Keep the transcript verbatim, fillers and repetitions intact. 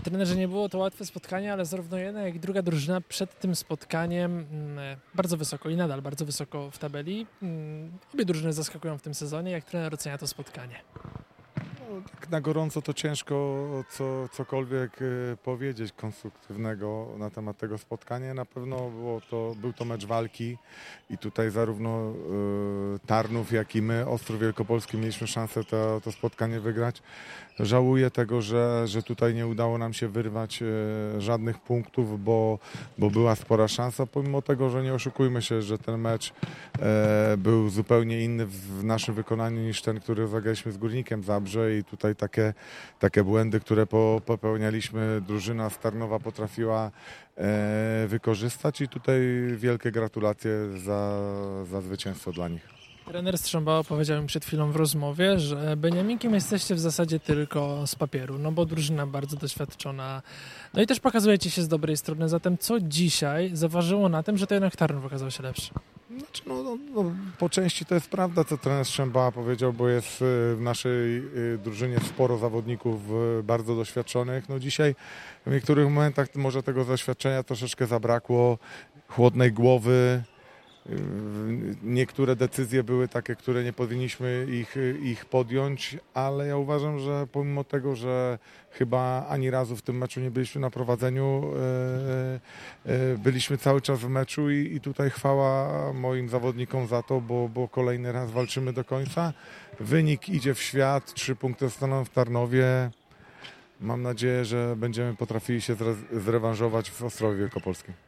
Trenerze, nie było to łatwe spotkanie, ale zarówno jedna, jak i druga drużyna przed tym spotkaniem mm, bardzo wysoko i nadal bardzo wysoko w tabeli. Mm, Obie drużyny zaskakują w tym sezonie. Jak trener ocenia to spotkanie? No, tak na gorąco to ciężko co, cokolwiek y, powiedzieć konstruktywnego na temat tego spotkania. Na pewno było to, był to mecz walki i tutaj zarówno y, Tarnów, jak i my, Ostrów Wielkopolski, mieliśmy szansę to, to spotkanie wygrać. Żałuję tego, że, że tutaj nie udało nam się wyrwać y, żadnych punktów, bo, bo była spora szansa, pomimo tego, że nie oszukujmy się, że ten mecz e, był zupełnie inny w naszym wykonaniu niż ten, który zagraliśmy z Górnikiem Zabrze i tutaj takie, takie błędy, które po, popełnialiśmy, drużyna z Tarnowa potrafiła e, wykorzystać i tutaj wielkie gratulacje za, za zwycięstwo dla nich. Trener Strzębała powiedział mi przed chwilą w rozmowie, że Beniaminkiem jesteście w zasadzie tylko z papieru, no bo drużyna bardzo doświadczona, no i też pokazujecie się z dobrej strony. Zatem co dzisiaj zaważyło na tym, że to jednak Tarnów okazał się lepszy? Znaczy, no, no, no, po części to jest prawda, co trener Strzębała powiedział, bo jest w naszej drużynie sporo zawodników bardzo doświadczonych. No dzisiaj w niektórych momentach może tego doświadczenia troszeczkę zabrakło, chłodnej głowy. Niektóre decyzje były takie, które nie powinniśmy ich, ich podjąć, ale ja uważam, że pomimo tego, że chyba ani razu w tym meczu nie byliśmy na prowadzeniu, byliśmy cały czas w meczu i, i tutaj chwała moim zawodnikom za to, bo, bo kolejny raz walczymy do końca. Wynik idzie w świat, trzy punkty zostaną w Tarnowie. Mam nadzieję, że będziemy potrafili się zre- zrewanżować w Ostrowie Wielkopolskim.